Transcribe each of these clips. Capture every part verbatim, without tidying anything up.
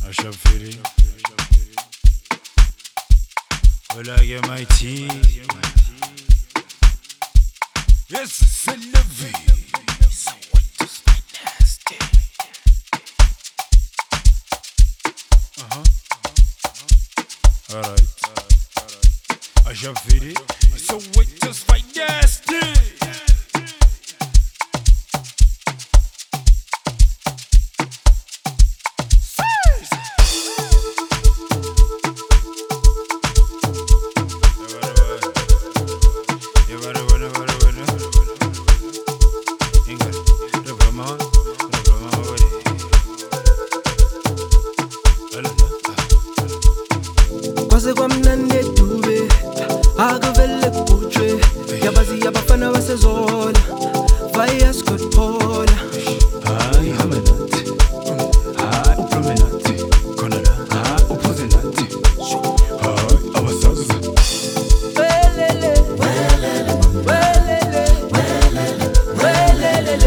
Ashafiri Olage Mighty. Yes, c'est la vie. So what does that nasty? Uh-huh. Alright. Ashafiri. So what does that nasty? Kwaze kwa mnande dube Agavele kutre Yabazi yabafana wasezola Vaya Scott Paula Ay, hamenati. Ay, upromenati. Konala. Ay, upozenati. Ay, abasaza. Welele Welele Welele Welele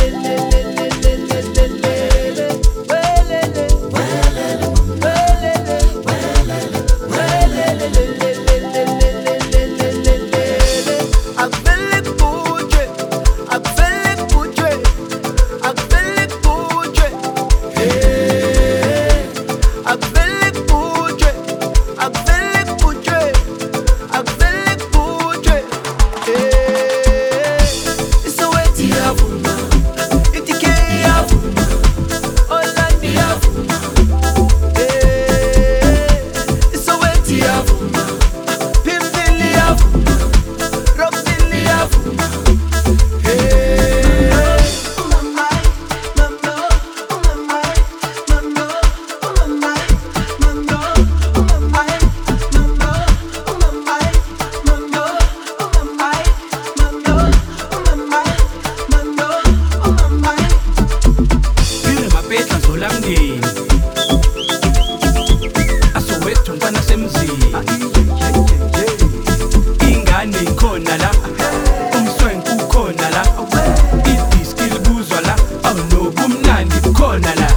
ingane ikhona la umswenku ukhona la idiski libuzwa la awunobumnandi bukhona la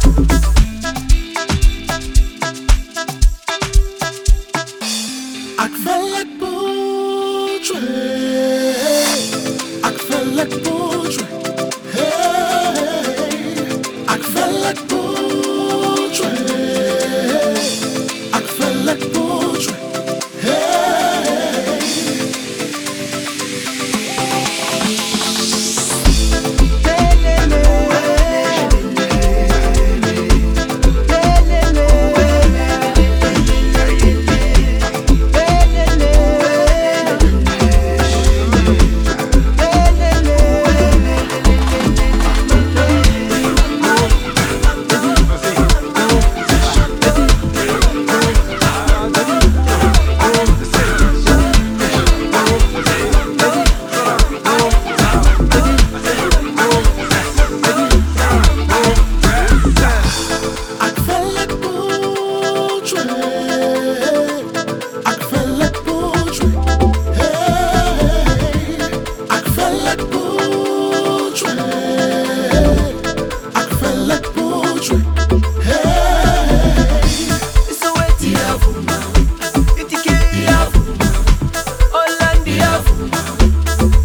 akufela kubutshwe akufela kubutshwe hey akufela kubutshwe akufela kubutshwe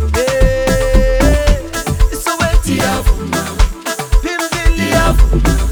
Pimvili yavu